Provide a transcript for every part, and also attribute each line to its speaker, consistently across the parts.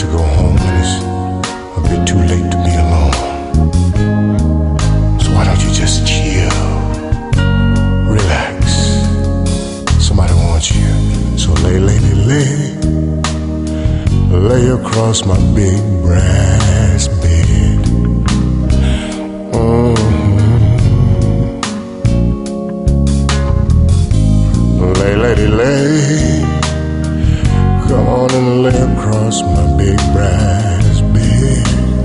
Speaker 1: go home and it's a bit too late to be alone. So why don't you just chill, relax. Somebody wants you. So lay, lady, lay across my big brass bed. Lay, lady, lay. Come on and lay across my big brass bed.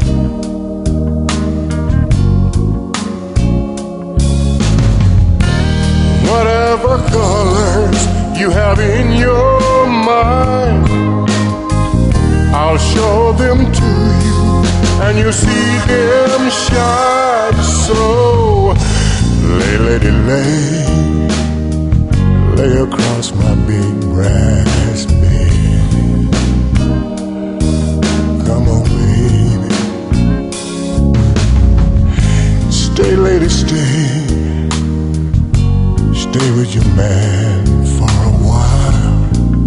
Speaker 1: Whatever colors you have in your mind, I'll show them to you and you'll see them shine. So lay, lady, lay across my big brass bed. Come on, baby. Stay, lady, stay. Stay with your man for a while.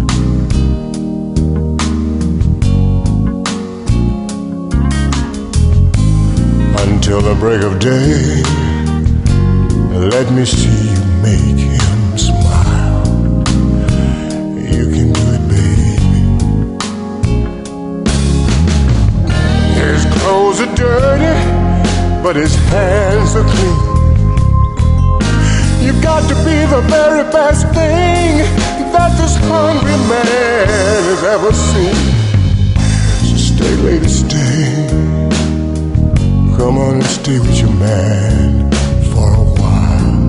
Speaker 1: Until the break of day, let me see you make him smile. You can do it, baby. His clothes are dirty, but his hands are clean. You've got to be the very best thing that this hungry man has ever seen. So stay, lady, stay. Come on and stay with your man for a while.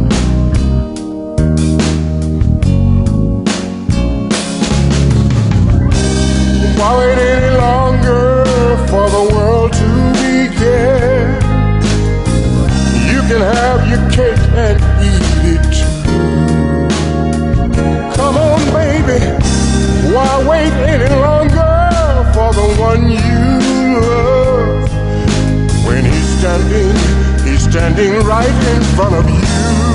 Speaker 1: Why wait any longer for the world to begin? You can have your cake and eat it too. Come on, baby. Why wait any longer for the one you love? When he's standing right in front of you.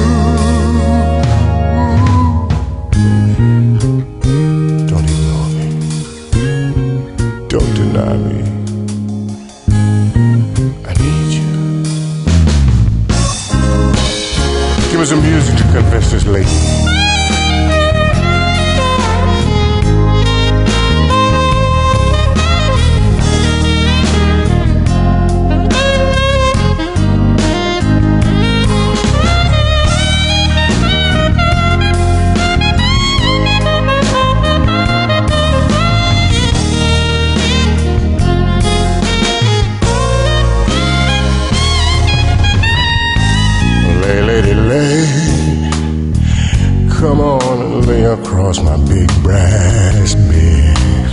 Speaker 1: Don't ignore me. Don't deny me. I need you. Give me some music to confess this lady. Come on and lay across my big brass bed.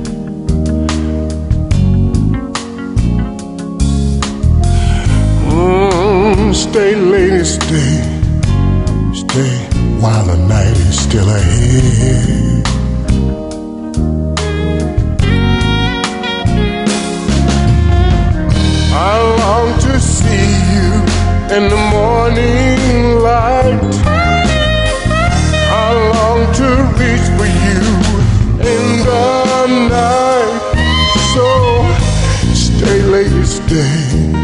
Speaker 1: Stay, lady, stay. Stay while the night is still ahead. I long to see you in the morning light. I long to reach for you in the night. So stay, lady, stay.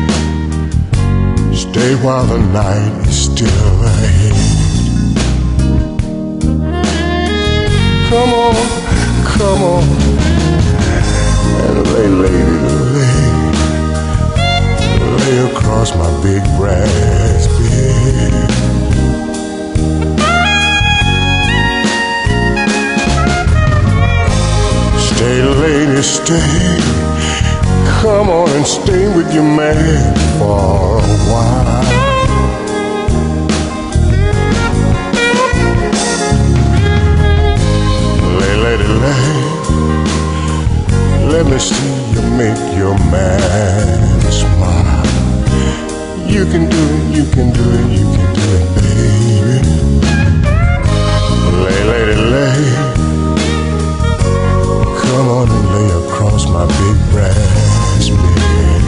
Speaker 1: Stay while the night is still ahead. Come on, come on, and lay, lady, lay across my big brass bed. Stay, lady, stay. Come on and stay with your man for a while. Lay, lady, lay. Let me see you make your man smile. You can do it, you can do it, you can do it, baby. Lay, lady, lay. Come on and lay across my big brass bed.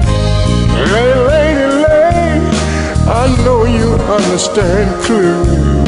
Speaker 1: Lay, lady, lay. I know you understand clearly.